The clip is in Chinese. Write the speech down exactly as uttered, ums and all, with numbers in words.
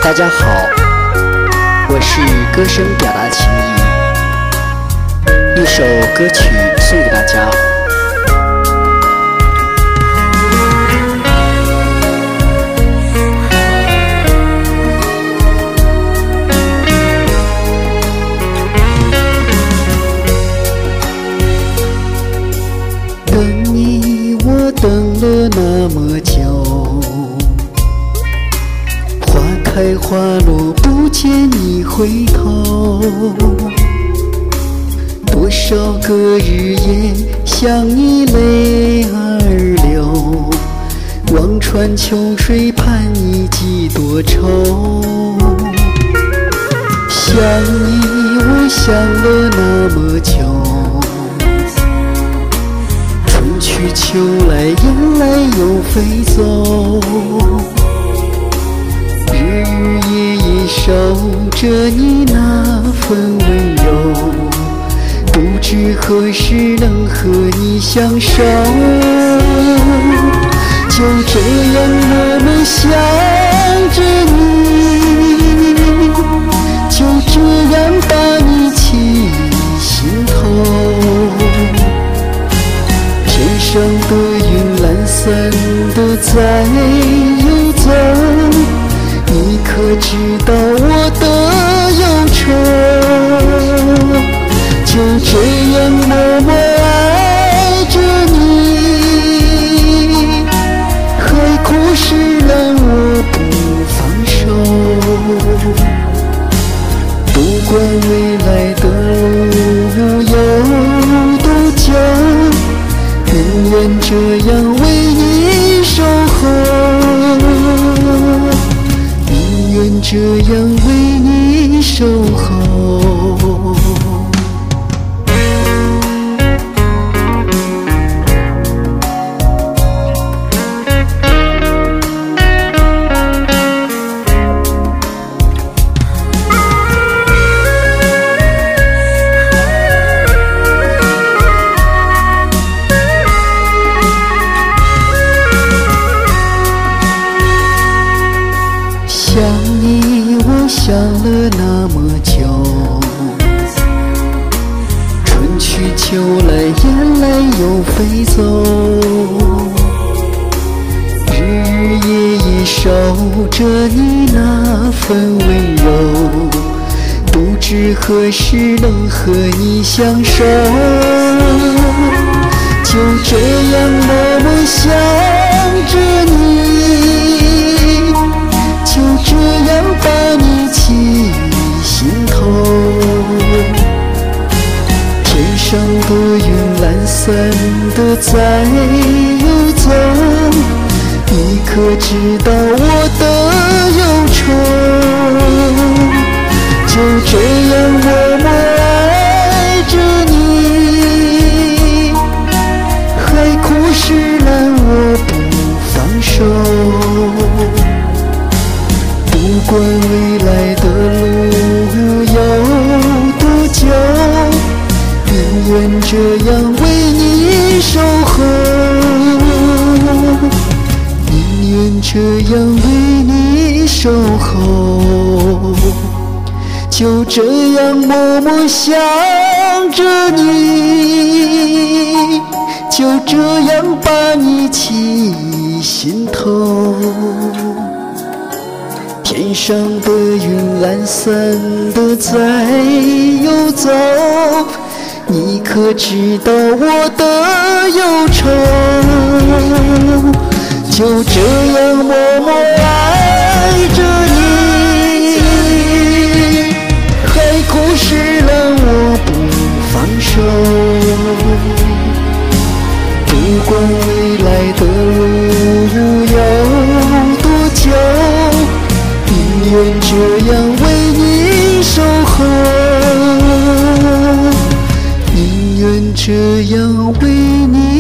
大家好，我是歌声表达情意，一首歌曲送给大家。 等你，我等了那么久，花开花落不见你回头，多少个日夜想你泪儿流，望穿秋水盼你几多愁。想你我想了那么久，春去秋来雁来又飞走，日日夜夜守着你那份温柔，不知何时能和你相守。就这样默默想着你，就这样把你记心头。天上的云懒散地在游走，你可知道我的忧愁？就这样默默爱着你，海枯石烂我不放手。不管未来的路有多久，宁愿这样为你守候，宁愿这样为你守候。想你我想了那么久，春去秋来雁来又飞走，日日夜夜守着你那份温柔，不知何时能和你相守。就这样默默想着你，就这样把你记心头。天上的云懒散地在游走，你可知道我的忧愁？就这样默默爱着你，海枯石烂我不放手。不管未来的路有多久，宁愿这样为你守候，宁愿这样为你守候。就这样默默想着你，就这样把你记心头。天上的云懒散地在游走，你可知道我的忧愁？就这样默默爱着你，海枯石烂我不放手。不管未来的路有多久，宁愿这样为你守候，宁愿这样为你